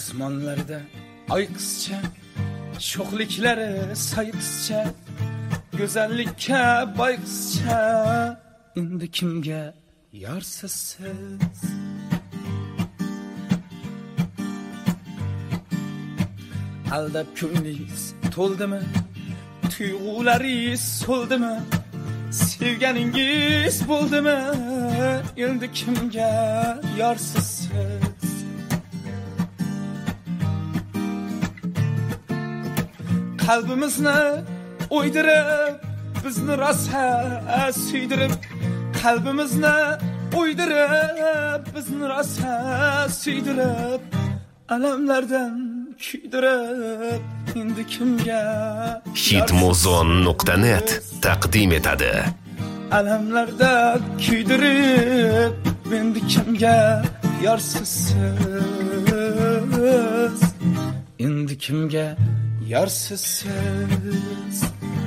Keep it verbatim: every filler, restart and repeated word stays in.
osmonlarda oy qizcha, sho'xliklari soy qizcha, go'zallikka boy qizcha, endi kimga yorsiz siz? Aldab ko'nglingiz to'ldimi? Tuyg'ularingiz so'ldimi? Sevganingiz bo'ldimi? Endi kimga yorsiz siz? Qalbimizni o'ydirib, bizni rosa suydirib, qalbimizni o'ydirib, bizni rosa suydirib, alamlardan kuydirib, endi kimga hitmuzon nuqta net taqdim etadi. Alamlarda kuydirib, endi kimga yorsiz siz? Endi kimga yorsiz siz?